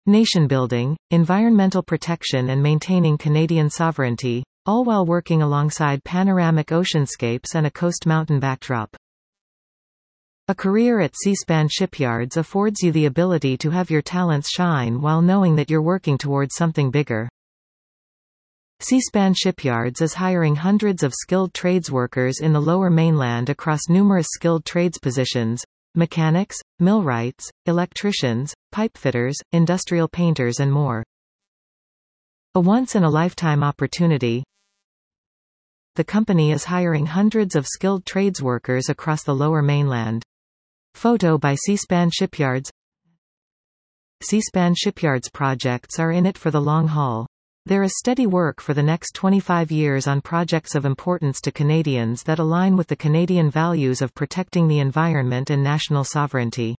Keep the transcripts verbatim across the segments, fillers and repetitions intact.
nation-building, environmental protection and maintaining Canadian sovereignty, all while working alongside panoramic oceanscapes and a coast mountain backdrop. A career at Seaspan Shipyards affords you the ability to have your talents shine while knowing that you're working towards something bigger. Seaspan Shipyards is hiring hundreds of skilled trades workers in the Lower Mainland across numerous skilled trades positions: mechanics, millwrights, electricians, pipefitters, industrial painters and more. A once-in-a-lifetime opportunity. The company is hiring hundreds of skilled trades workers across the Lower Mainland. Photo by Seaspan Shipyards. Seaspan Shipyards projects are in it for the long haul. There is steady work for the next twenty-five years on projects of importance to Canadians that align with the Canadian values of protecting the environment and national sovereignty.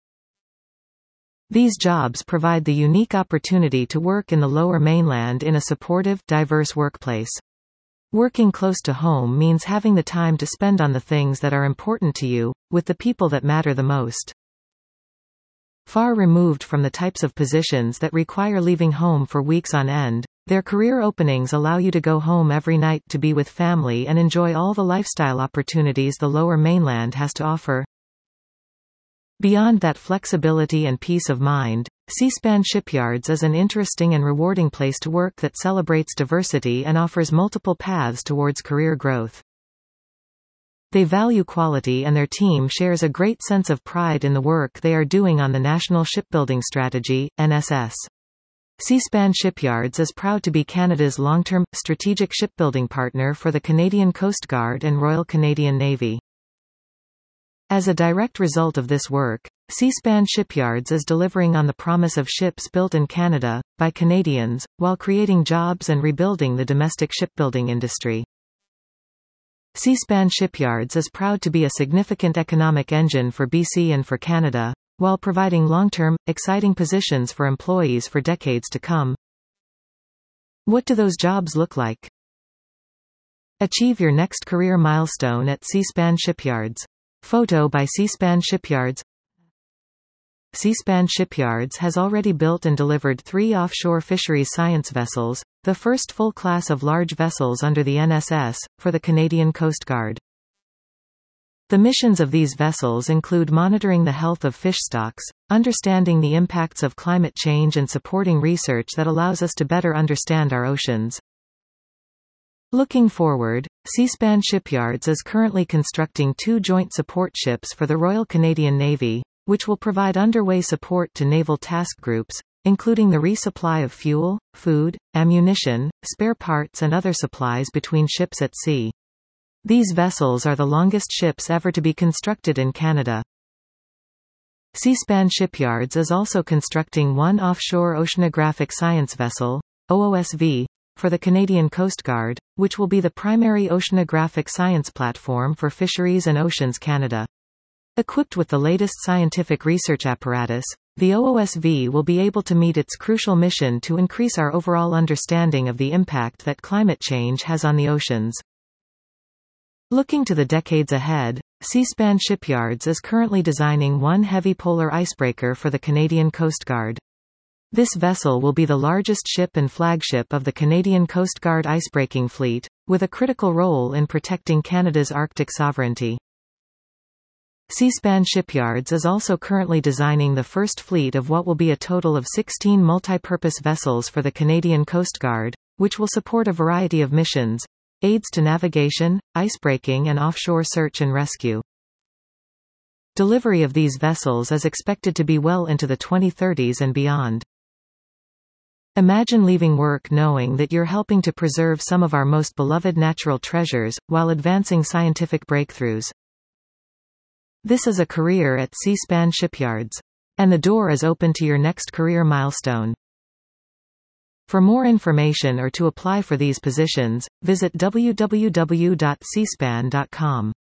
These jobs provide the unique opportunity to work in the Lower Mainland in a supportive, diverse workplace. Working close to home means having the time to spend on the things that are important to you, with the people that matter the most. Far removed from the types of positions that require leaving home for weeks on end, their career openings allow you to go home every night to be with family and enjoy all the lifestyle opportunities the Lower Mainland has to offer. Beyond that flexibility and peace of mind, Seaspan Shipyards is an interesting and rewarding place to work that celebrates diversity and offers multiple paths towards career growth. They value quality and their team shares a great sense of pride in the work they are doing on the National Shipbuilding Strategy, N S S. Seaspan Shipyards is proud to be Canada's long-term, strategic shipbuilding partner for the Canadian Coast Guard and Royal Canadian Navy. As a direct result of this work, Seaspan Shipyards is delivering on the promise of ships built in Canada, by Canadians, while creating jobs and rebuilding the domestic shipbuilding industry. Seaspan Shipyards is proud to be a significant economic engine for B C and for Canada, while providing long-term, exciting positions for employees for decades to come. What do those jobs look like? Achieve your next career milestone at Seaspan Shipyards. Photo by Seaspan Shipyards. Seaspan Shipyards has already built and delivered three offshore fisheries science vessels, the first full class of large vessels under the N S S, for the Canadian Coast Guard. The missions of these vessels include monitoring the health of fish stocks, understanding the impacts of climate change and supporting research that allows us to better understand our oceans. Looking forward, Seaspan Shipyards is currently constructing two joint support ships for the Royal Canadian Navy, which will provide underway support to naval task groups, including the resupply of fuel, food, ammunition, spare parts and other supplies between ships at sea. These vessels are the longest ships ever to be constructed in Canada. Seaspan Shipyards is also constructing one offshore oceanographic science vessel, O O S V, for the Canadian Coast Guard, which will be the primary oceanographic science platform for Fisheries and Oceans Canada. Equipped with the latest scientific research apparatus, the O O S V will be able to meet its crucial mission to increase our overall understanding of the impact that climate change has on the oceans. Looking to the decades ahead, Seaspan Shipyards is currently designing one heavy polar icebreaker for the Canadian Coast Guard. This vessel will be the largest ship and flagship of the Canadian Coast Guard icebreaking fleet, with a critical role in protecting Canada's Arctic sovereignty. Seaspan Shipyards is also currently designing the first fleet of what will be a total of sixteen multipurpose vessels for the Canadian Coast Guard, which will support a variety of missions, aids to navigation, icebreaking and offshore search and rescue. Delivery of these vessels is expected to be well into the twenty thirties and beyond. Imagine leaving work knowing that you're helping to preserve some of our most beloved natural treasures, while advancing scientific breakthroughs. This is a career at Seaspan Shipyards. And the door is open to your next career milestone. For more information or to apply for these positions, visit w w w dot seaspan dot com.